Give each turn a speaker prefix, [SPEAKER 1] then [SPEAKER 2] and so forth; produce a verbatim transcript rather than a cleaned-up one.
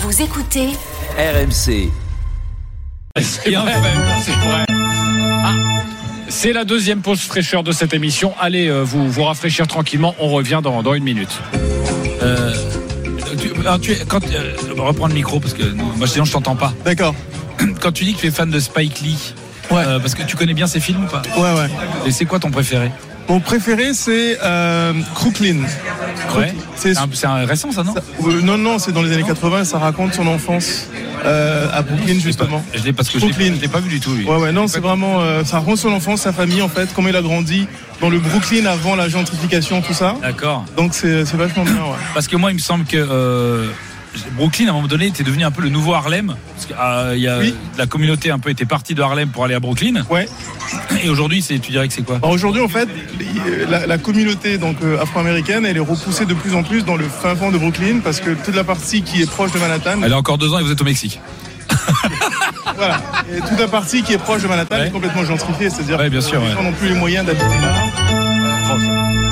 [SPEAKER 1] Vous écoutez
[SPEAKER 2] R M C.
[SPEAKER 3] C'est vrai, c'est vrai. Ah, c'est la deuxième pause fraîcheur de cette émission. Allez euh, vous, vous rafraîchir tranquillement. On revient dans, dans une minute. Euh, tu, alors tu es, quand, euh, reprends le micro parce que moi sinon je t'entends pas.
[SPEAKER 4] D'accord.
[SPEAKER 3] Quand tu dis que tu es fan de Spike Lee,
[SPEAKER 4] ouais.
[SPEAKER 3] euh, parce que tu connais bien ses films ou pas?
[SPEAKER 4] Ouais, ouais.
[SPEAKER 3] Et c'est quoi ton préféré?
[SPEAKER 4] Mon préféré, c'est euh, Crooklyn.
[SPEAKER 3] Ouais. C'est, c'est, un, c'est un récent, ça, non
[SPEAKER 4] ça, euh, Non, non, c'est dans les années quatre-vingts. Ça raconte son enfance euh, à Brooklyn, justement.
[SPEAKER 3] Je l'ai parce que Brooklyn. je l'ai pas vu du tout. Lui.
[SPEAKER 4] Ouais, ouais, non, c'est vraiment. Euh, ça raconte son enfance, sa famille, en fait, comment il a grandi dans le Brooklyn avant la gentrification, tout ça.
[SPEAKER 3] D'accord.
[SPEAKER 4] Donc c'est, c'est vachement bien, ouais.
[SPEAKER 3] Parce que moi, il me semble que euh, Brooklyn, à un moment donné, était devenu un peu le nouveau Harlem. Parce que euh, y a, oui. La communauté un peu était partie de Harlem pour aller à Brooklyn.
[SPEAKER 4] Ouais.
[SPEAKER 3] Et aujourd'hui, c'est, tu dirais que c'est quoi?
[SPEAKER 4] Alors aujourd'hui, en fait, la, la communauté donc euh, afro-américaine, elle est repoussée de plus en plus dans le fin fond de Brooklyn parce que toute la partie qui est proche de Manhattan.
[SPEAKER 3] Elle a encore deux ans et vous êtes au Mexique.
[SPEAKER 4] Voilà. Et toute la partie qui est proche de Manhattan ouais. est complètement gentrifiée, c'est-à-dire
[SPEAKER 3] ouais, bien sûr,
[SPEAKER 4] les gens
[SPEAKER 3] ouais.
[SPEAKER 4] n'ont plus les moyens d'habiter là.